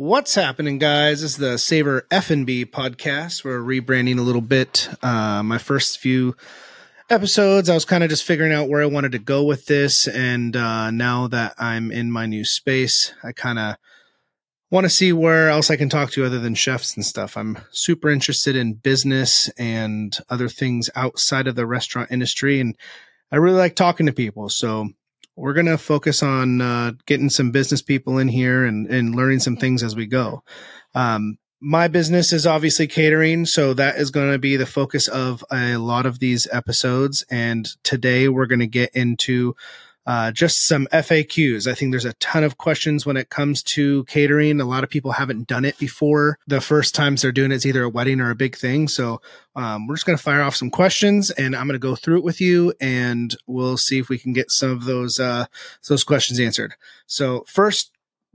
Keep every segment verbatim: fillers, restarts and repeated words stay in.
What's happening, guys? This is the Savor F and B podcast. We're rebranding a little bit. Uh, my first few episodes, I was kind of just figuring out where I wanted to go with this. And uh, now that I'm in my new space, I kind of want to see where else I can talk to other than chefs and stuff. I'm super interested in business and other things outside of the restaurant industry. And I really like talking to people. So we're going to focus on uh, getting some business people in here and, and learning some things as we go. Um, my business is obviously catering, so that is going to be the focus of a lot of these episodes. And today we're going to get into uh, just some F A Qs. I think there's a ton of questions when it comes to catering. A lot of people haven't done it before. The first times they're doing it is either a wedding or a big thing. So um, we're just going to fire off some questions, and I'm going to go through it with you, and we'll see if we can get some of those uh, those questions answered. So first,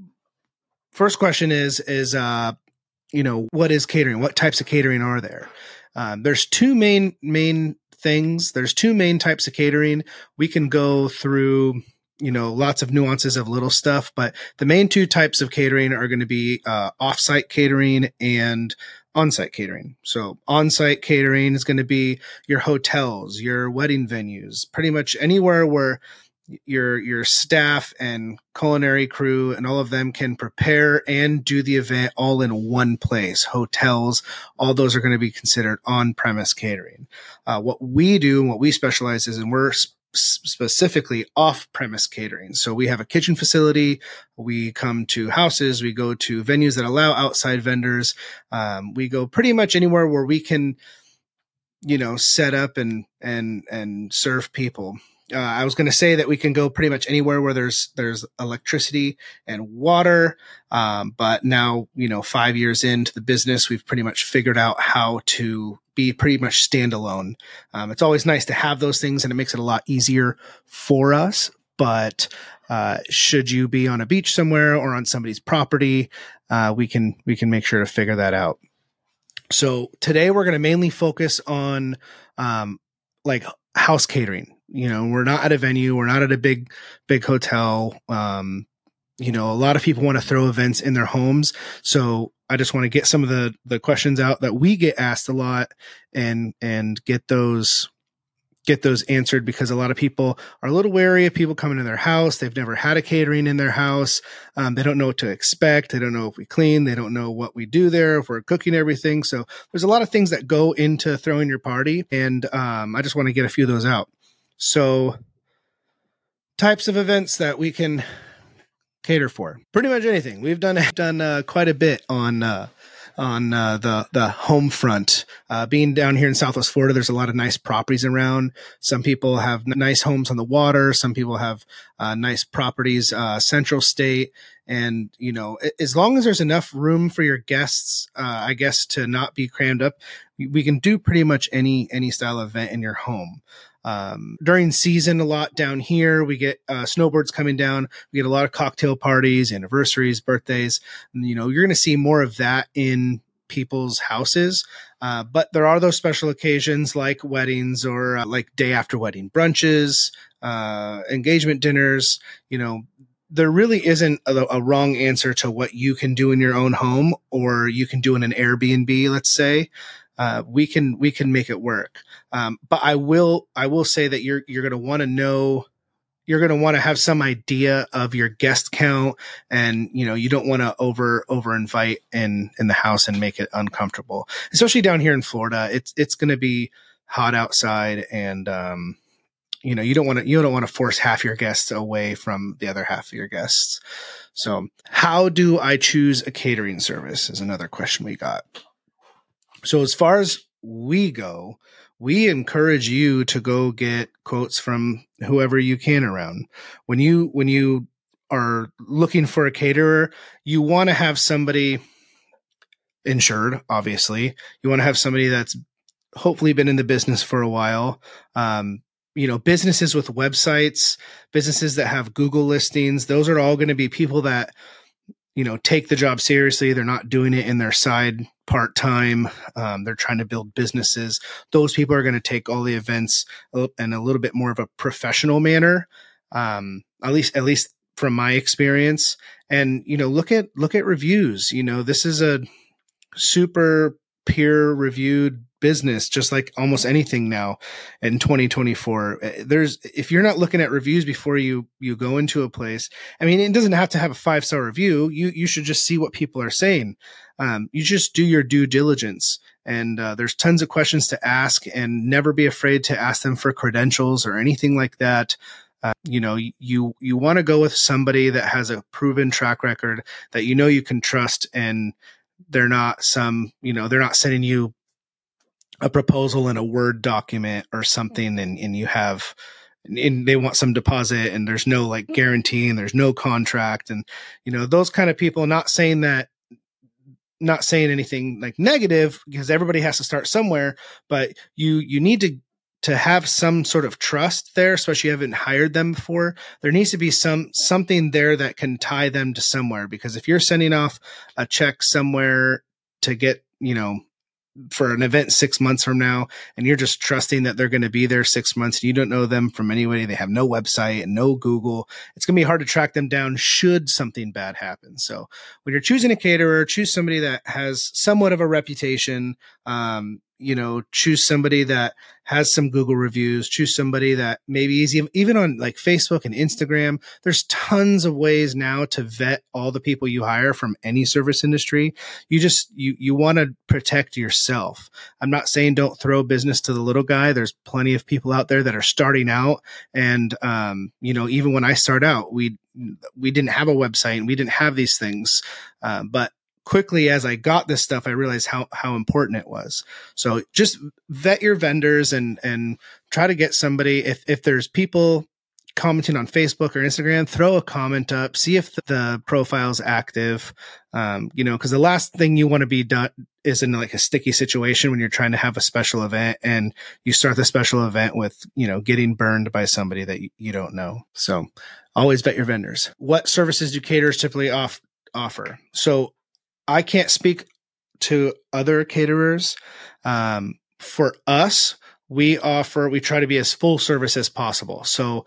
first question is is uh, you know, what is catering? What types of catering are there? Um, there's two main main things. There's two main types of catering. We can go through, you know, lots of nuances of little stuff, but the main two types of catering are going to be uh, off-site catering and on-site catering. So on-site catering is going to be your hotels, your wedding venues, pretty much anywhere where your your staff and culinary crew and all of them can prepare and do the event all in one place. Hotels, all those are going to be considered on-premise catering. Uh, what we do and what we specialize is, and we're sp- specifically off-premise catering. So we have a kitchen facility. We come to houses. We go to venues that allow outside vendors. Um, we go pretty much anywhere where we can, you know, set up and and and serve people. Uh, I was going to say that we can go pretty much anywhere where there's there's electricity and water, um, but now, you know, five years into the business, we've pretty much figured out how to be pretty much standalone. Um, it's always nice to have those things, and it makes it a lot easier for us. But uh, should you be on a beach somewhere or on somebody's property, uh, we can we can make sure to figure that out. So today we're going to mainly focus on um, like house catering. You know, we're not at a venue. We're not at a big, big hotel. Um, you know, a lot of people want to throw events in their homes. So I just want to get some of the, the questions out that we get asked a lot and, and get those, get those answered, because a lot of people are a little wary of people coming to their house. They've never had a catering in their house. Um, they don't know what to expect. They don't know if we clean. They don't know what we do there, if we're cooking everything. So there's a lot of things that go into throwing your party. And um, I just want to get a few of those out. So types of events that we can cater for, pretty much anything. We've done done uh, quite a bit on uh, on uh, the the home front. Uh, being down here in Southwest Florida, there's a lot of nice properties around. Some people have nice homes on the water. Some people have uh, nice properties uh, central state. And, you know, as long as there's enough room for your guests, uh, I guess, to not be crammed up, we can do pretty much any any style of event in your home. Um, during season, a lot down here, we get uh, snowbirds coming down. We get a lot of cocktail parties, anniversaries, birthdays. And, you know, you're going to see more of that in people's houses. Uh, but there are those special occasions like weddings or uh, like day after wedding brunches, uh, engagement dinners. You know, there really isn't a, a wrong answer to what you can do in your own home or you can do in an Airbnb, let's say. Uh, we can, we can make it work. Um, but I will, I will say that you're, you're going to want to know, you're going to want to have some idea of your guest count, and, you know, you don't want to over, over invite in, in the house and make it uncomfortable, especially down here in Florida. It's, it's going to be hot outside, and, um, you know, you don't want to, you don't want to force half your guests away from the other half of your guests. So how do I choose a catering service is another question we got. So as far as we go, we encourage you to go get quotes from whoever you can around. When you, when you are looking for a caterer, you want to have somebody insured, obviously. You want to have somebody that's hopefully been in the business for a while. Um, you know, businesses with websites, businesses that have Google listings, those are all going to be people that, you know, take the job seriously. They're not doing it in their side part-time. Um, they're trying to build businesses. Those people are going to take all the events in a little bit more of a professional manner. Um, at least, at least from my experience. And, you know, look at, look at reviews. You know, this is a super peer reviewed business, just like almost anything now in twenty twenty-four. There's, if you're not looking at reviews before you, you go into a place, I mean, it doesn't have to have a five star review. You, you should just see what people are saying. Um, you just do your due diligence, and uh, there's tons of questions to ask, and never be afraid to ask them for credentials or anything like that. Uh, you know, you, you want to go with somebody that has a proven track record that, you know, you can trust, and they're not some, you know, they're not sending you a proposal in a Word document or something, and, and you have, and they want some deposit, and there's no like guarantee, and there's no contract, and, you know, those kind of people. Not saying that, not saying anything like negative, because everybody has to start somewhere, but you, you need to, to have some sort of trust there, especially if you haven't hired them before. There needs to be some, something there that can tie them to somewhere, because if you're sending off a check somewhere to get, you know, for an event six months from now, and you're just trusting that they're going to be there six months, and you don't know them from anybody, they have no website and no Google, it's going to be hard to track them down should something bad happen. So when you're choosing a caterer, choose somebody that has somewhat of a reputation. Um, you know, choose somebody that has some Google reviews, choose somebody that maybe is even on like Facebook and Instagram. There's tons of ways now to vet all the people you hire from any service industry. You just, you, you want to protect yourself. I'm not saying don't throw business to the little guy. There's plenty of people out there that are starting out. And, um, you know, even when I start out, we, we didn't have a website, and we didn't have these things. Uh, but quickly, as I got this stuff, I realized how, how important it was. So just vet your vendors, and, and try to get somebody. If, if there's people commenting on Facebook or Instagram, throw a comment up, see if the, the profile's active. Um, you know, cause the last thing you want to be done is in like a sticky situation when you're trying to have a special event, and you start the special event with, you know, getting burned by somebody that you, you don't know. So always vet your vendors. What services do caterers typically off, offer? So I can't speak to other caterers. Um, for us, we offer, we try to be as full service as possible. So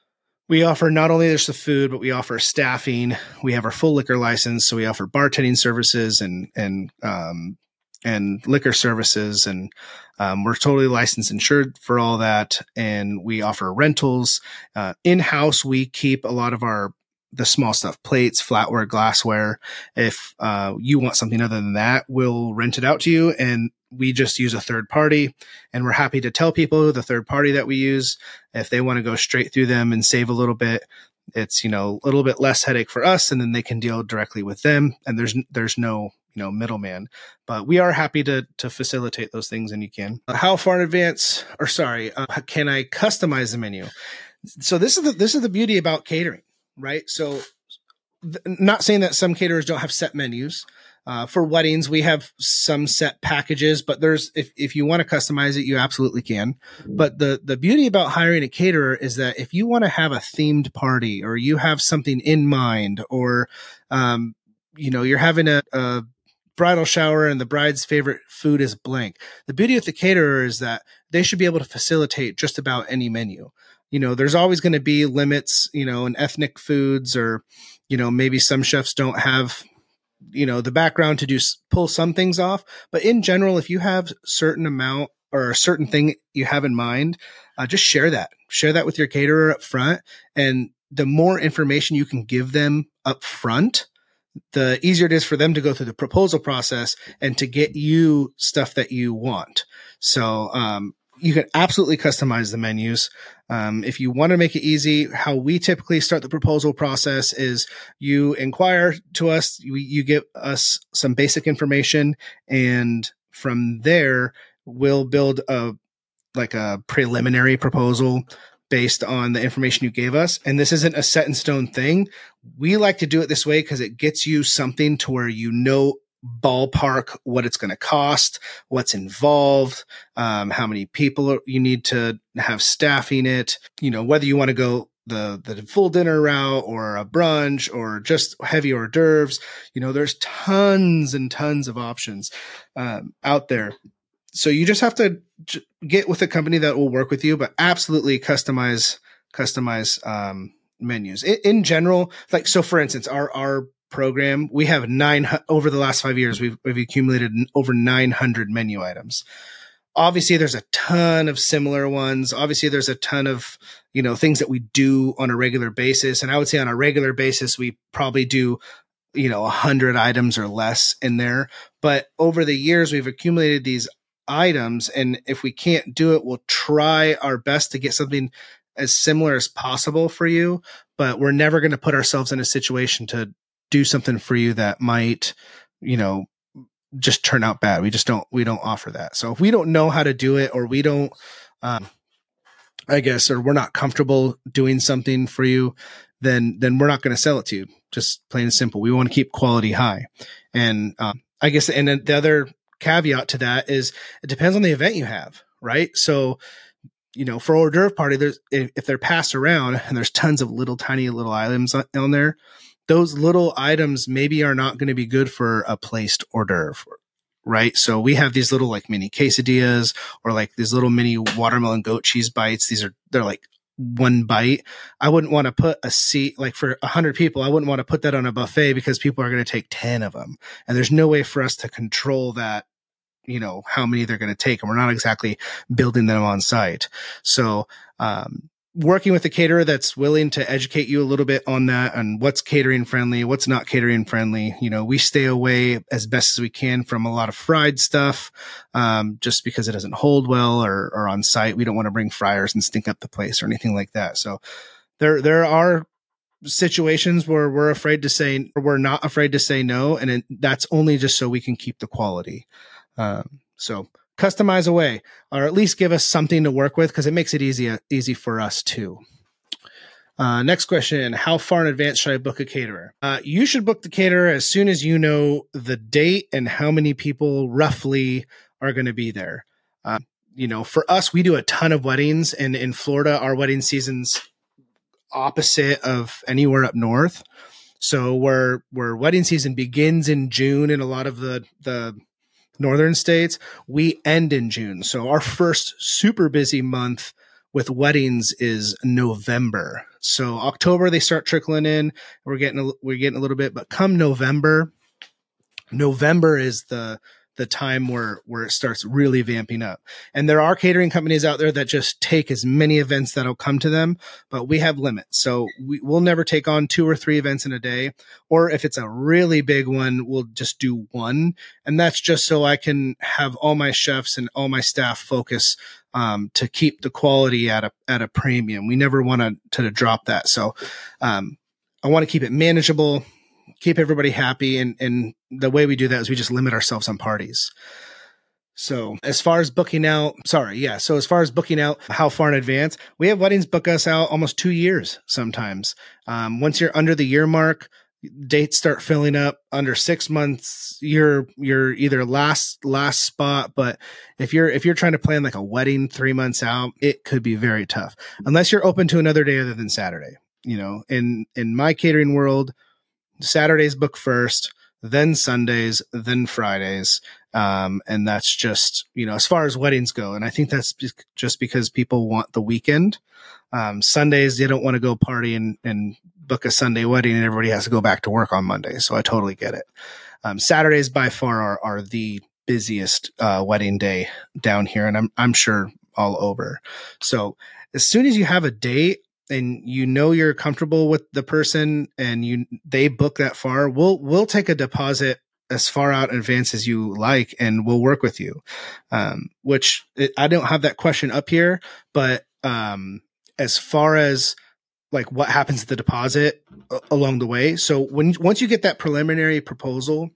we offer not only just the food, but we offer staffing. We have our full liquor license. So we offer bartending services and, and, um, and liquor services. And, um, we're totally licensed, insured for all that. And we offer rentals. Uh, in-house, we keep a lot of our the small stuff, plates, flatware, glassware. If uh, you want something other than that, we'll rent it out to you, and we just use a third party, and we're happy to tell people the third party that we use. If they want to go straight through them and save a little bit, it's, you know, a little bit less headache for us, and then they can deal directly with them. And there's, there's no, you know, middleman, but we are happy to, to facilitate those things. And you can, how far in advance, or sorry, uh, can I customize the menu? So this is the, this is the beauty about catering. Right. So th- not saying that some caterers don't have set menus. Uh, for weddings, we have some set packages, but there's, if, if you want to customize it, you absolutely can. But the, the beauty about hiring a caterer is that if you want to have a themed party, or you have something in mind, or, um, you know, you're having a, a bridal shower and the bride's favorite food is blank. The beauty of the caterer is that they should be able to facilitate just about any menu. You know, there's always going to be limits, you know, in ethnic foods, or, you know, maybe some chefs don't have, you know, the background to do, pull some things off. But in general, if you have certain amount or a certain thing you have in mind, uh, just share that, share that with your caterer up front. And the more information you can give them up front, the easier it is for them to go through the proposal process and to get you stuff that you want. So, um, you can absolutely customize the menus. Um, if you want to make it easy, how we typically start the proposal process is you inquire to us, you, you give us some basic information, and from there we'll build a, like a preliminary proposal based on the information you gave us. And this isn't a set in stone thing. We like to do it this way because it gets you something to where, you know, ballpark what it's going to cost, what's involved, um, how many people you need to have staffing it, you know, whether you want to go the, the full dinner route or a brunch or just heavy hors d'oeuvres. You know, there's tons and tons of options, um, out there. So you just have to j- get with a company that will work with you, but absolutely customize, customize, um, menus in, in general. Like, so for instance, our, our program, we have nine, over the last five years, we've, we've accumulated over nine hundred menu items. Obviously there's a ton of similar ones. Obviously there's a ton of, you know, things that we do on a regular basis. And I would say on a regular basis, we probably do, you know, a hundred items or less in there. But over the years, we've accumulated these items. And if we can't do it, we'll try our best to get something as similar as possible for you. But we're never going to put ourselves in a situation to do something for you that might, you know, just turn out bad. We just don't, we don't offer that. So if we don't know how to do it, or we don't, um, I guess, or we're not comfortable doing something for you, then, then we're not going to sell it to you. Just plain and simple. We want to keep quality high. And, um, I guess, and then the other caveat to that is it depends on the event you have, right? So, you know, for hors d'oeuvre party, there's, if, if they're passed around and there's tons of little, tiny little items on, on there, those little items maybe are not going to be good for a placed hors d'oeuvre, right? So we have these little like mini quesadillas, or like these little mini watermelon goat cheese bites. These are, they're like one bite. I wouldn't want to put a seat, like for a hundred people, I wouldn't want to put that on a buffet because people are going to take ten of them. And there's no way for us to control that, you know, how many they're going to take. And we're not exactly building them on site. So, um, working with a caterer that's willing to educate you a little bit on that, and what's catering friendly, what's not catering friendly. You know, we stay away as best as we can from a lot of fried stuff, um, just because it doesn't hold well, or, or on site. We don't want to bring fryers and stink up the place or anything like that. So there, there are situations where we're afraid to say, or we're not afraid to say no. And it, that's only just so we can keep the quality. Um, so customize away, or at least give us something to work with, because it makes it easy, easy for us too. Uh, next question. How far in advance should I book a caterer? Uh, you should book the caterer as soon as you know the date and how many people roughly are going to be there. Uh, you know, for us, we do a ton of weddings, and in Florida, our wedding season's opposite of anywhere up north. So where, where wedding season begins in June in a lot of the, the, northern states, we end in June. So our first super busy month with weddings is November. So October, they start trickling in. We're getting, a, we're getting a little bit, but come November, November is the, the time where, where it starts really vamping up. And there are catering companies out there that just take as many events that'll come to them, but we have limits. So we, we'll never take on two or three events in a day. Or if it's a really big one, we'll just do one. And that's just so I can have all my chefs and all my staff focus, um, to keep the quality at a, at a premium. We never want to, to drop that. So, um, I want to keep it manageable, keep everybody happy. And, and the way we do that is we just limit ourselves on parties. So as far as booking out, sorry. Yeah. So as far as booking out, how far in advance, we have weddings book us out almost two years sometimes. Um, once you're under the year mark, dates start filling up. Under six months, you're, you're either last, last spot. But if you're, if you're trying to plan like a wedding three months out, it could be very tough unless you're open to another day other than Saturday. You know, in, in my catering world, Saturdays book first, then Sundays, then Fridays. Um, and that's just, you know, as far as weddings go. And I think that's just because people want the weekend. Um, Sundays, they don't want to go party and, and book a Sunday wedding, and everybody has to go back to work on Monday. So I totally get it. Um, Saturdays by far are, are the busiest, uh, wedding day down here. And I'm, I'm sure all over. So as soon as you have a date, and you know you're comfortable with the person, and you they book that far, we'll we'll take a deposit as far out in advance as you like, and we'll work with you. Um, which it, I don't have that question up here, but um, as far as like what happens to the deposit uh, along the way. So when once you get that preliminary proposal,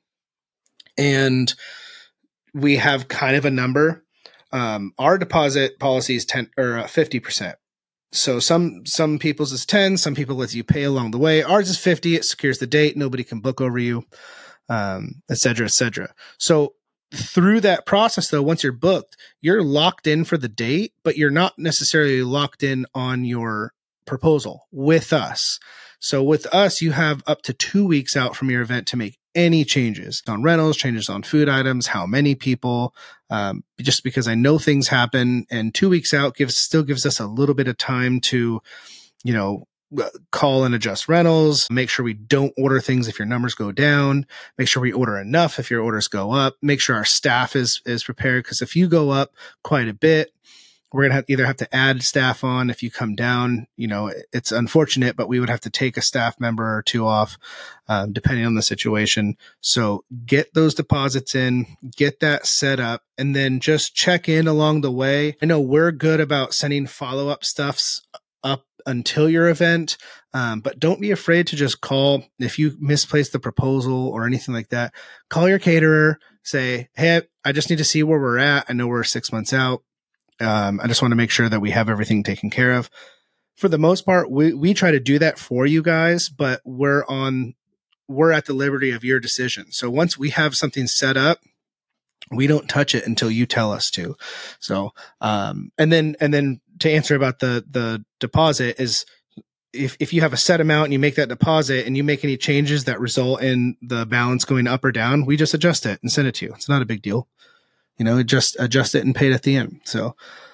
and we have kind of a number, um, our deposit policy is ten or fifty percent. So some, some people's is ten, some people let you pay along the way. Ours is fifty. It secures the date. Nobody can book over you, um, et cetera, et cetera. So through that process though, once you're booked, you're locked in for the date, but you're not necessarily locked in on your proposal with us. So with us, you have up to two weeks out from your event to make any changes on rentals, changes on food items, how many people, um, just because I know things happen, and two weeks out gives, still gives us a little bit of time to, you know, call and adjust rentals, make sure we don't order things if your numbers go down, make sure we order enough if your orders go up, make sure our staff is, is prepared. Cause if you go up quite a bit, we're going to have either have to add staff on. If you come down, you know, it's unfortunate, but we would have to take a staff member or two off, um, depending on the situation. So get those deposits in, get that set up, and then just check in along the way. I know we're good about sending follow-up stuffs up until your event. Um, but don't be afraid to just call if you misplace the proposal or anything like that. Call your caterer, say, hey, I just need to see where we're at. I know we're six months out. Um, I just want to make sure that we have everything taken care of. For the most part, we, we try to do that for you guys, but we're on, we're at the liberty of your decision. So once we have something set up, we don't touch it until you tell us to. So, um, and then, and then to answer about the, the deposit is if, if you have a set amount and you make that deposit and you make any changes that result in the balance going up or down, we just adjust it and send it to you. It's not a big deal. You know, just adjust it and pay it at the end. So,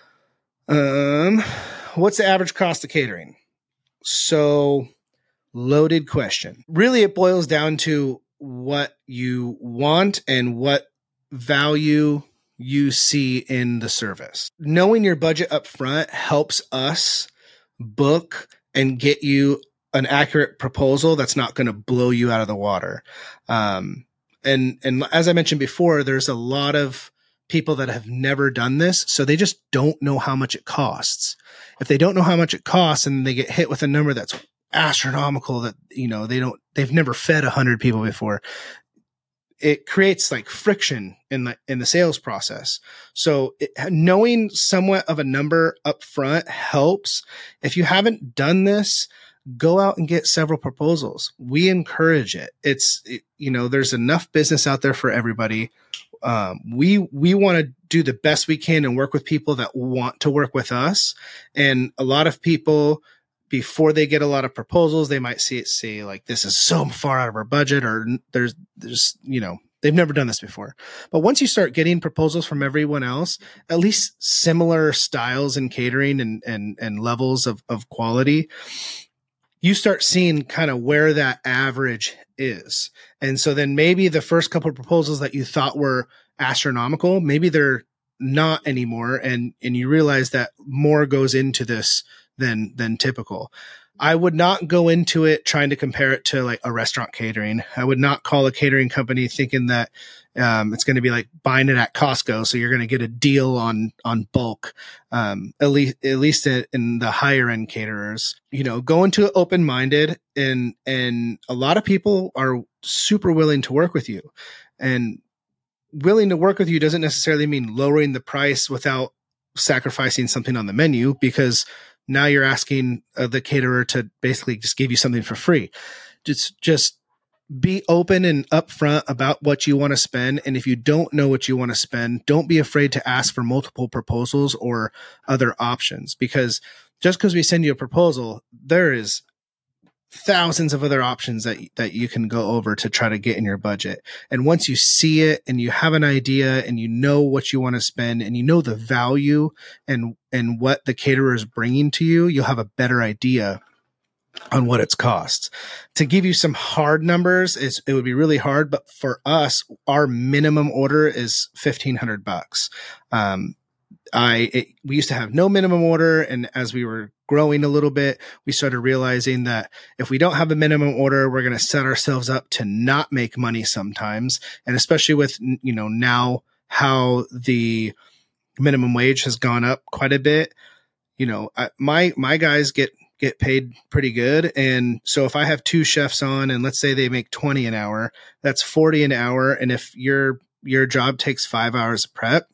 um, what's the average cost of catering? So, loaded question. Really, it boils down to what you want and what value you see in the service. Knowing your budget up front helps us book and get you an accurate proposal that's not going to blow you out of the water. Um, and, and as I mentioned before, there's a lot of people that have never done this, so they just don't know how much it costs. If they don't know how much it costs and they get hit with a number that's astronomical that, you know, they don't, they've never fed a hundred people before, it creates like friction in the, in the sales process. So it, knowing somewhat of a number up front helps. If you haven't done this, go out and get several proposals. We encourage it. It's, it, you know, there's enough business out there for everybody. Um, we, we want to do the best we can and work with people that want to work with us. And a lot of people, before they get a lot of proposals, they might see it, say like, this is so far out of our budget, or there's, there's, you know, they've never done this before. But once you start getting proposals from everyone else, at least similar styles in catering and, and, and levels of, of quality, you start seeing kind of where that average is. And so then maybe the first couple of proposals that you thought were astronomical, maybe they're not anymore. And, and you realize that more goes into this than, than typical. I would not go into it trying to compare it to like a restaurant catering. I would not call a catering company thinking that um, it's going to be like buying it at Costco. So you're going to get a deal on, on bulk. Um, at least, at least in the higher end caterers, you know, go into it open-minded, and, and a lot of people are super willing to work with you, and willing to work with you doesn't necessarily mean lowering the price without sacrificing something on the menu, because now you're asking uh, the caterer to basically just give you something for free. Just, just be open and upfront about what you want to spend. And if you don't know what you want to spend, don't be afraid to ask for multiple proposals or other options, because just because we send you a proposal, there is thousands of other options that, that you can go over to try to get in your budget. And once you see it and you have an idea and you know what you want to spend and you know the value and, and what the caterer is bringing to you, you'll have a better idea on what it's costs. To give you some hard numbers, is it would be really hard, but for us, our minimum order is fifteen hundred bucks. Um, I, it, we used to have no minimum order. And as we were growing a little bit, we started realizing that if we don't have a minimum order, we're going to set ourselves up to not make money sometimes. And especially with, you know, now how the minimum wage has gone up quite a bit, you know, I, my, my guys get, get paid pretty good. And so if I have two chefs on and let's say they make twenty an hour, that's forty an hour. And if your, your job takes five hours of prep,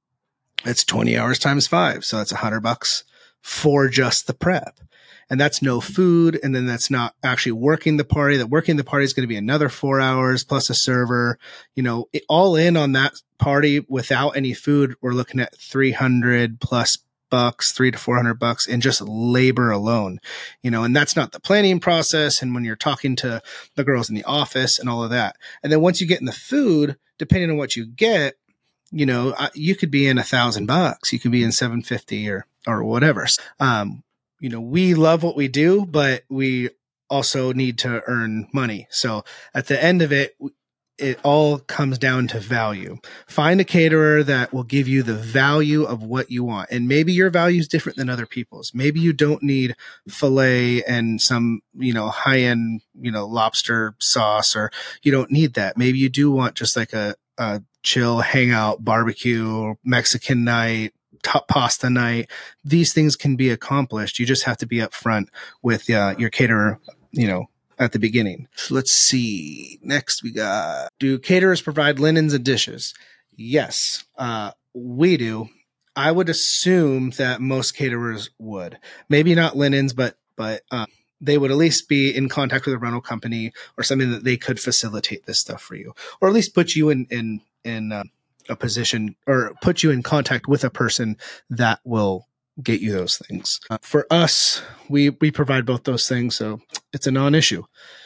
it's twenty hours times five. So that's a hundred bucks for just the prep. And that's no food. And then that's not actually working the party. That working the party is going to be another four hours plus a server, you know, it, all in on that party without any food. We're looking at three hundred plus bucks, three to four hundred bucks in just labor alone, you know, and that's not the planning process. And when you're talking to the girls in the office and all of that. And then once you get in the food, depending on what you get, you know, you could be in a thousand bucks, you could be in seven fifty or, or whatever. Um, you know, we love what we do, but we also need to earn money. So at the end of it, it all comes down to value. Find a caterer that will give you the value of what you want. And maybe your value is different than other people's. Maybe you don't need filet and some, you know, high end, you know, lobster sauce, or you don't need that. Maybe you do want just like a, a chill hangout barbecue, Mexican night, top pasta night. These things can be accomplished. You just have to be upfront with uh, your caterer, you know, at the beginning. Let's see. Next we got, do caterers provide linens and dishes? Yes, uh, we do. I would assume that most caterers would. Maybe not linens, but, but, uh, they would at least be in contact with a rental company or something that they could facilitate this stuff for you, or at least put you in, in, in uh, a position, or put you in contact with a person that will get you those things. Uh, for us, we, we provide both those things. So it's a non-issue.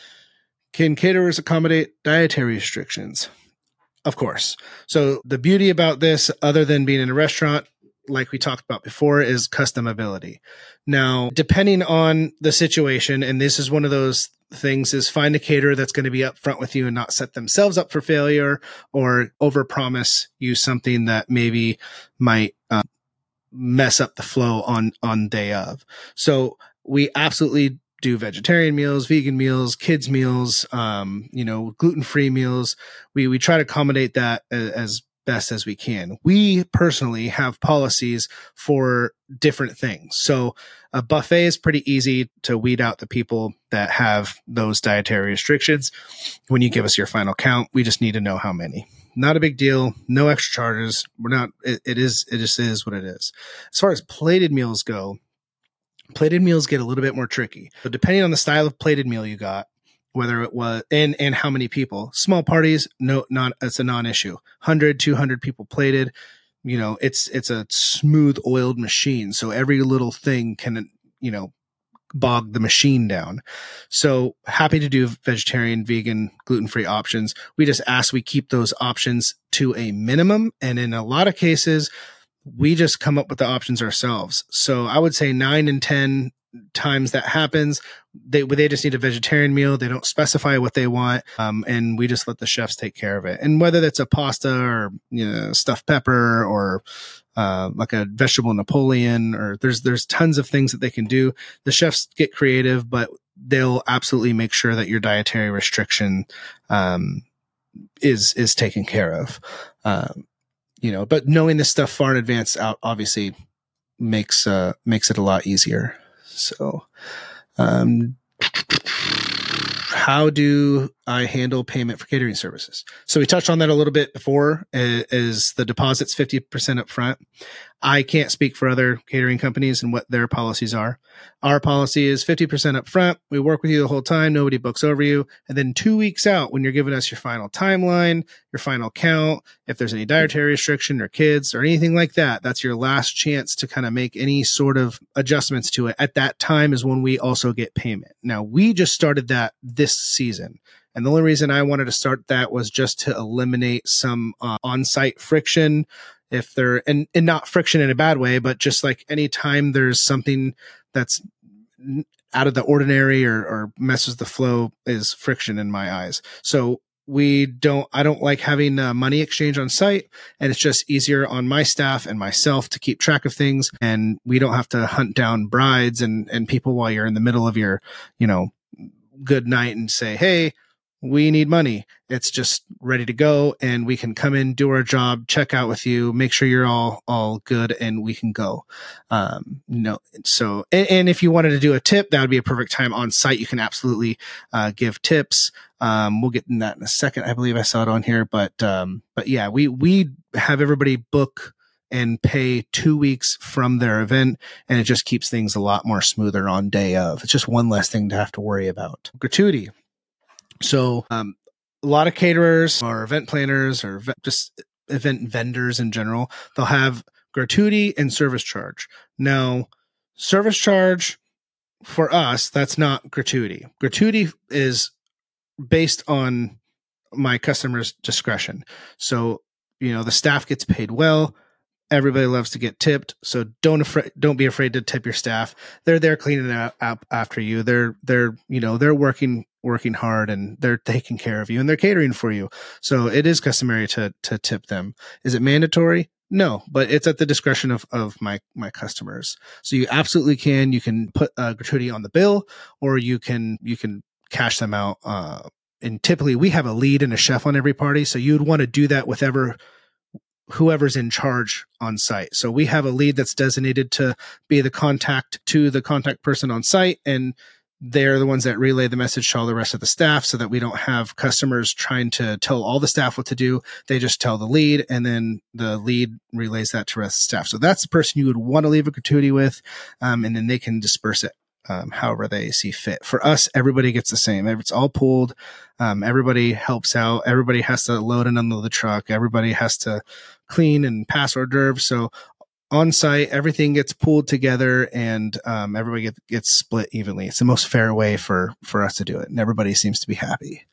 Can caterers accommodate dietary restrictions? Of course. So the beauty about this, other than being in a restaurant, like we talked about before, is customability. Now, depending on the situation, and this is one of those things, is find a caterer that's going to be upfront with you and not set themselves up for failure or overpromise you something that maybe might uh, mess up the flow on, on day of. So we absolutely do vegetarian meals, vegan meals, kids meals, um, you know, gluten-free meals. We, we try to accommodate that as, as best as we can. We personally have policies for different things. So a buffet is pretty easy to weed out the people that have those dietary restrictions. When you give us your final count, we just need to know how many. Not a big deal. No extra charges. We're not, it, it is, it just is what it is. As far as plated meals go, plated meals get a little bit more tricky. So depending on the style of plated meal you got, whether it was, and, and how many people, small parties, no, not, it's a non-issue. one hundred, two hundred people plated, you know, it's, it's a smooth oiled machine. So every little thing can, you know, bog the machine down. So happy to do vegetarian, vegan, gluten-free options. We just ask we keep those options to a minimum. And in a lot of cases, we just come up with the options ourselves. So I would say nine and ten times that happens, they they just need a vegetarian meal. They don't specify what they want, um, and we just let the chefs take care of it. And whether that's a pasta or, you know, stuffed pepper or uh, like a vegetable Napoleon, or there's there's tons of things that they can do. The chefs get creative, but they'll absolutely make sure that your dietary restriction um, is is taken care of. Um, you know, but knowing this stuff far in advance out obviously makes uh, makes it a lot easier. So, um, how do I handle payment for catering services? So we touched on that a little bit before. Is the deposit's fifty percent up front. I can't speak for other catering companies and what their policies are. Our policy is fifty percent up front. We work with you the whole time. Nobody books over you. And then two weeks out, when you're giving us your final timeline, your final count, if there's any dietary restriction or kids or anything like that, that's your last chance to kind of make any sort of adjustments to it. At that time is when we also get payment. Now, we just started that this season. And the only reason I wanted to start that was just to eliminate some uh, on-site friction. If there, and, and not friction in a bad way, but just like anytime there's something that's out of the ordinary or, or messes the flow is friction in my eyes. So we don't, I don't like having uh, money exchange on site, and it's just easier on my staff and myself to keep track of things. And we don't have to hunt down brides and, and people while you're in the middle of your, you know, good night and say, hey, we need money. It's just ready to go, and we can come in, do our job, check out with you, make sure you're all, all good, and we can go. Um, no, so, and, and if you wanted to do a tip, that would be a perfect time on site. You can absolutely, uh, give tips. Um, we'll get in that in a second. I believe I saw it on here, but, um, but yeah, we, we have everybody book and pay two weeks from their event, and it just keeps things a lot more smoother on day of. It's just one less thing to have to worry about. Gratuity. So, um, a lot of caterers or event planners or ve- just event vendors in general, they'll have gratuity and service charge. Now, service charge for us, that's not gratuity. Gratuity is based on my customer's discretion. So, you know, the staff gets paid well. Everybody loves to get tipped, so don't afraid, don't be afraid to tip your staff. They're there cleaning it up after you. They're they're you know they're working working hard and they're taking care of you and they're catering for you. So it is customary to to tip them. Is it mandatory? No, but it's at the discretion of of my my customers. So you absolutely can. You can put a gratuity on the bill, or you can you can cash them out. Uh, and typically, we have a lead and a chef on every party, so you'd want to do that with ever. whoever's in charge on site. So we have a lead that's designated to be the contact to the contact person on site, and they're the ones that relay the message to all the rest of the staff so that we don't have customers trying to tell all the staff what to do. They just tell the lead, and then the lead relays that to the rest of the staff. So that's the person you would want to leave a gratuity with, um, and then they can disperse it Um, however they see fit. For us, everybody gets the same. It's all pooled. Um, everybody helps out. Everybody has to load and unload the truck. Everybody has to clean and pass hors d'oeuvres. So on site, everything gets pooled together, and um, everybody get, gets split evenly. It's the most fair way for, for us to do it, and everybody seems to be happy.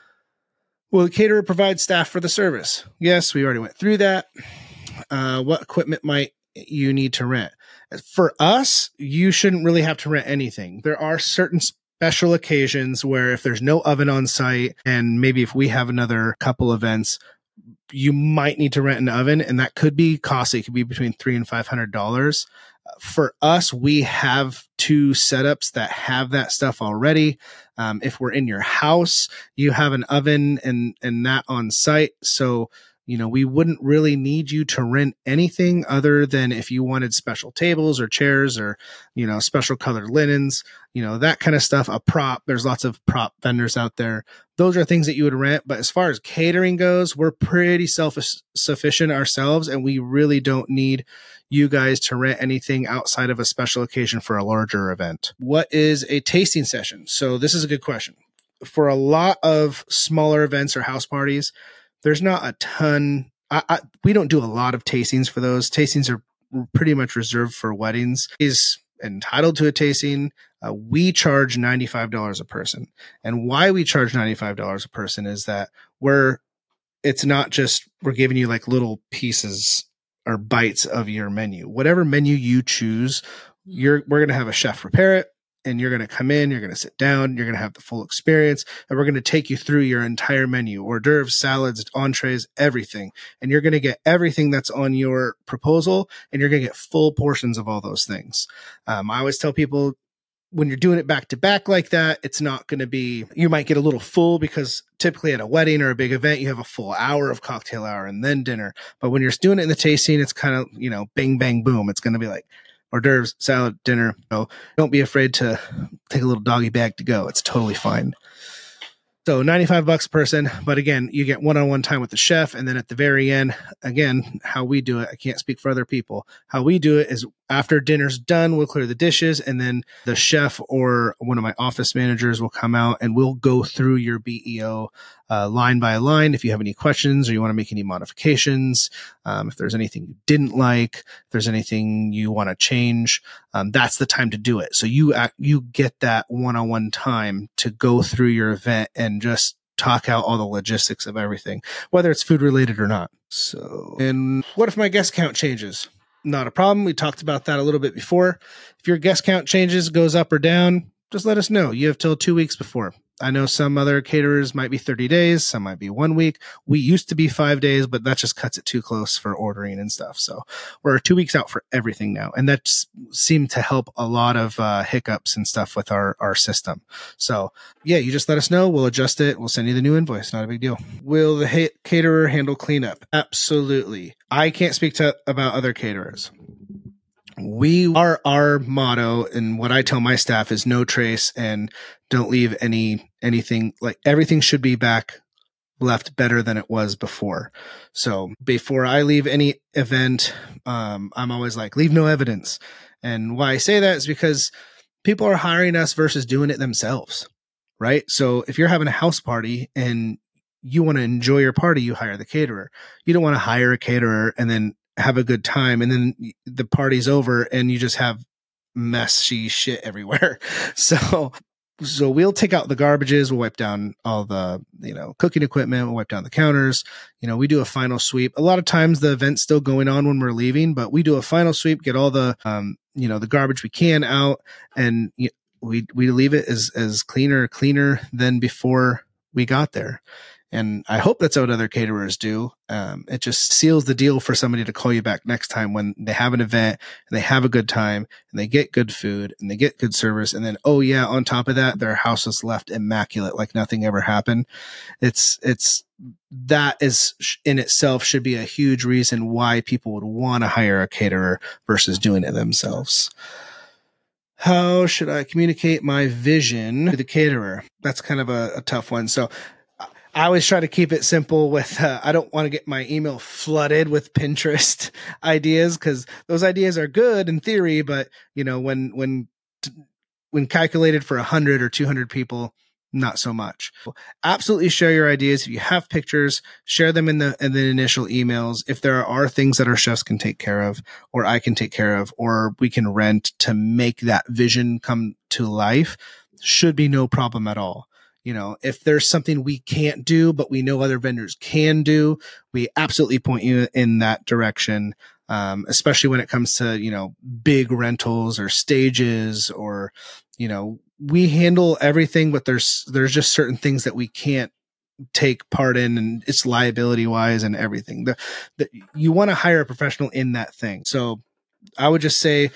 Will the caterer provide staff for the service? Yes, we already went through that. Uh, what equipment might you need to rent? For us, you shouldn't really have to rent anything. There are certain special occasions where if there's no oven on site, and maybe if we have another couple events, you might need to rent an oven, and that could be costly. It could be between three and five hundred dollars. For us, we have two setups that have that stuff already. Um, if we're in your house, you have an oven and and that on site, so. You know, we wouldn't really need you to rent anything other than if you wanted special tables or chairs or, you know, special colored linens, you know, that kind of stuff, a prop. There's lots of prop vendors out there. Those are things that you would rent. But as far as catering goes, we're pretty self-sufficient ourselves, and we really don't need you guys to rent anything outside of a special occasion for a larger event. What is a tasting session? So this is a good question. For a lot of smaller events or house parties, there's not a ton. I, I, we don't do a lot of tastings for those. Tastings are pretty much reserved for weddings. Is entitled to a tasting. Uh, we charge ninety-five dollars a person. And why we charge ninety-five dollars a person is that we're, it's not just, we're giving you like little pieces or bites of your menu. Whatever menu you choose, you're, we're going to have a chef prepare it. And you're going to come in, you're going to sit down, you're going to have the full experience, and we're going to take you through your entire menu, hors d'oeuvres, salads, entrees, everything. And you're going to get everything that's on your proposal, and you're going to get full portions of all those things. Um, I always tell people, when you're doing it back to back like that, it's not going to be, you might get a little full because typically at a wedding or a big event, you have a full hour of cocktail hour and then dinner. But when you're doing it in the tasting, it's kind of, you know, bang, bang, boom. It's going to be like, hors d'oeuvres, salad, dinner. So don't be afraid to take a little doggy bag to go. It's totally fine. So ninety-five bucks a person. But again, you get one-on-one time with the chef. And then at the very end, again, how we do it, I can't speak for other people. How we do it is after dinner's done, we'll clear the dishes. And then the chef or one of my office managers will come out and we'll go through your B E O uh, line by line. If you have any questions or you want to make any modifications, um, if there's anything you didn't like, if there's anything you want to change, um, that's the time to do it. So you act, you get that one-on-one time to go through your event and just talk out all the logistics of everything, whether it's food related or not. So, and what if my guest count changes? Not a problem. We talked about that a little bit before. If your guest count changes, goes up or down, just let us know. You have till two weeks before. I know some other caterers might be thirty days. Some might be one week. We used to be five days, but that just cuts it too close for ordering and stuff. So we're two weeks out for everything now. And that seemed to help a lot of uh, hiccups and stuff with our, our system. So yeah, you just let us know. We'll adjust it. We'll send you the new invoice. Not a big deal. Will the ha- caterer handle cleanup? Absolutely. I can't speak to about other caterers. We are, our motto and what I tell my staff is no trace and don't leave any, anything, like everything should be back left better than it was before. So before I leave any event, um, I'm always like, leave no evidence. And why I say that is because people are hiring us versus doing it themselves. Right. So if you're having a house party and you want to enjoy your party, you hire the caterer. You don't want to hire a caterer and then have a good time and then the party's over and you just have messy shit everywhere. So so we'll take out the garbages. We'll wipe down all the, you know, cooking equipment. We'll wipe down the counters. You know, we do a final sweep. A lot of times the event's still going on when we're leaving, but we do a final sweep, get all the, um, you know, the garbage we can out, and you we, we leave it as, as cleaner, cleaner than before we got there. And I hope that's what other caterers do. Um, it just seals the deal for somebody to call you back next time when they have an event and they have a good time and they get good food and they get good service. And then, oh yeah, on top of that, their house is left immaculate, like nothing ever happened. It's, it's, that is in itself should be a huge reason why people would want to hire a caterer versus doing it themselves. How should I communicate my vision to the caterer? That's kind of a, a tough one. So I always try to keep it simple with, uh, I don't want to get my email flooded with Pinterest ideas, because those ideas are good in theory, but you know, when, when, when calculated for a hundred or two hundred people, not so much. Absolutely share your ideas. If you have pictures, share them in the, in the initial emails. If there are things that our chefs can take care of, or I can take care of, or we can rent to make that vision come to life, should be no problem at all. You know, if there's something we can't do, but we know other vendors can do, we absolutely point you in that direction. Um, especially when it comes to, you know, big rentals or stages, or, you know, we handle everything, but there's, there's just certain things that we can't take part in, and it's liability wise and everything. The, the, you want to hire a professional in that thing. So I would just say,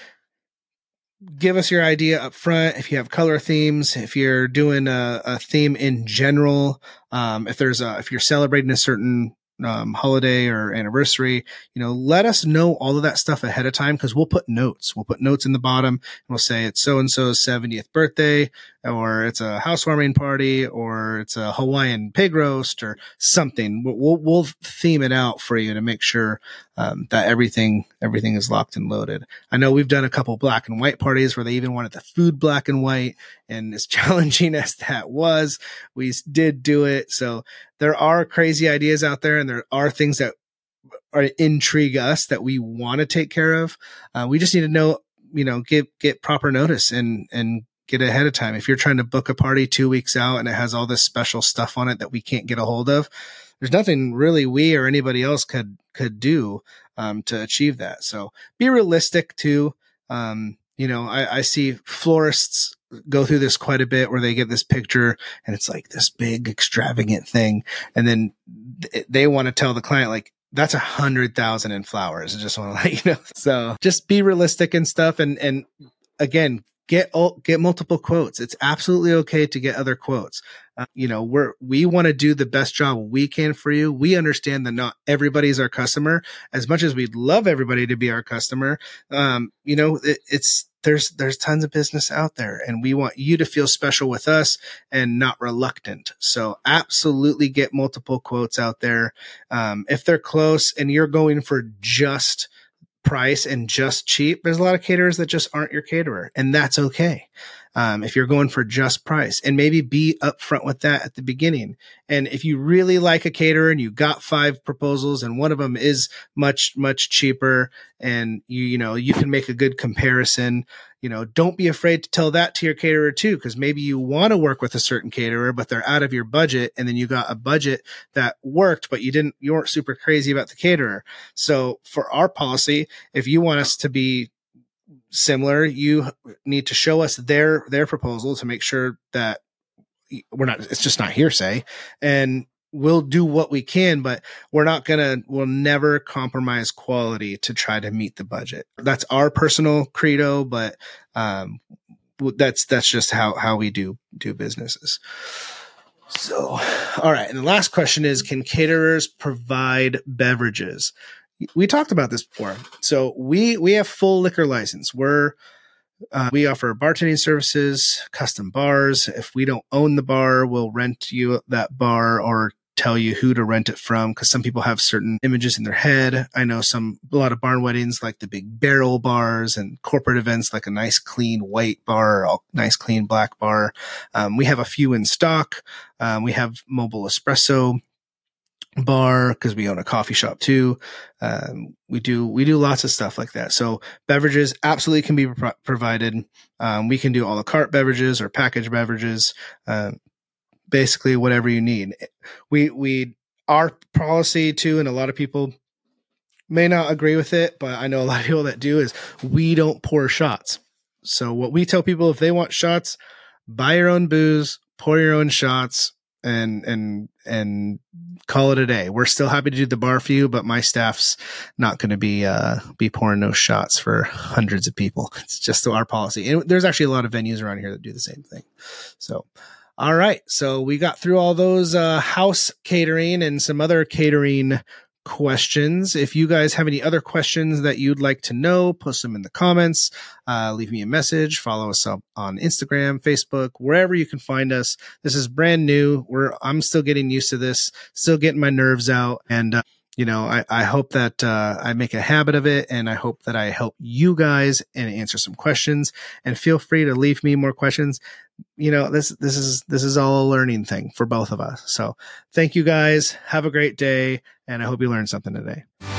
give us your idea up front. If you have color themes, if you're doing a, a theme in general, um, if there's a, if you're celebrating a certain um, holiday or anniversary, you know, let us know all of that stuff ahead of time, because we'll put notes. We'll put notes in the bottom, and we'll say it's so-and-so's seventieth birthday, or it's a housewarming party, or it's a Hawaiian pig roast or something. We'll, we'll, we'll theme it out for you to make sure um, that everything, everything is locked and loaded. I know we've done a couple black and white parties where they even wanted the food black and white, and as challenging as that was, we did do it. So there are crazy ideas out there, and there are things that are intrigue us that we want to take care of. Uh, we just need to know, you know, get, get proper notice and, and get ahead of time. If you're trying to book a party two weeks out and it has all this special stuff on it that we can't get a hold of, there's nothing really we or anybody else could, could do, um, to achieve that. So be realistic too. Um, you know, I, I see florists go through this quite a bit, where they get this picture and it's like this big extravagant thing. And then th- they want to tell the client, like, that's a hundred thousand in flowers. I just want to let you know. So just be realistic and stuff. And, and again, get, get multiple quotes. It's absolutely okay to get other quotes. Uh, you know, we're, we want to do the best job we can for you. We understand that not everybody's our customer. As much as we'd love everybody to be our customer, um, you know, it, it's, there's, there's tons of business out there, and we want you to feel special with us and not reluctant. So absolutely get multiple quotes out there. Um, if they're close and you're going for just price and just cheap, there's a lot of caterers that just aren't your caterer, and that's okay. Um, if you're going for just price, and maybe be upfront with that at the beginning. And if you really like a caterer and you got five proposals and one of them is much, much cheaper, and you, you know, you can make a good comparison, you know, don't be afraid to tell that to your caterer too, because maybe you want to work with a certain caterer, but they're out of your budget. And then you got a budget that worked, but you didn't, you weren't super crazy about the caterer. So for our policy, if you want us to be similar, you need to show us their their proposal to make sure that we're not, it's just not hearsay, and we'll do what we can, but we're not gonna, we'll never compromise quality to try to meet the budget. That's our personal credo, but um that's that's just how how we do do businesses. So all right, and the last question is, can caterers provide beverages? We talked about this before. So we, we have full liquor license. We're, uh, we offer bartending services, custom bars. If we don't own the bar, we'll rent you that bar or tell you who to rent it from, because some people have certain images in their head. I know some, a lot of barn weddings like the big barrel bars, and corporate events like a nice clean white bar, or a nice clean black bar. Um, we have a few in stock. Um, we have mobile espresso bar because we own a coffee shop too. Um, we do we do lots of stuff like that. So beverages absolutely can be pro- provided. Um, we can do a la carte beverages or packaged beverages. Um, basically, whatever you need. We we our policy too, and a lot of people may not agree with it, but I know a lot of people that do, is we don't pour shots. So what we tell people, if they want shots, buy your own booze, pour your own shots, and and and call it a day. We're still happy to do the bar for you, but my staff's not going to be uh, be pouring those shots for hundreds of people. It's just our policy. And there's actually a lot of venues around here that do the same thing. So, all right. So we got through all those uh, house catering and some other catering questions. If you guys have any other questions that you'd like to know, post them in the comments, uh, leave me a message, follow us up on Instagram, Facebook, wherever you can find us. This is brand new. We're, I'm still getting used to this, still getting my nerves out. And, uh, you know, I, I hope that, uh, I make a habit of it, and I hope that I help you guys and answer some questions. And feel free to leave me more questions. You know, this, this is, this is all a learning thing for both of us. So thank you guys. Have a great day. And I hope you learned something today.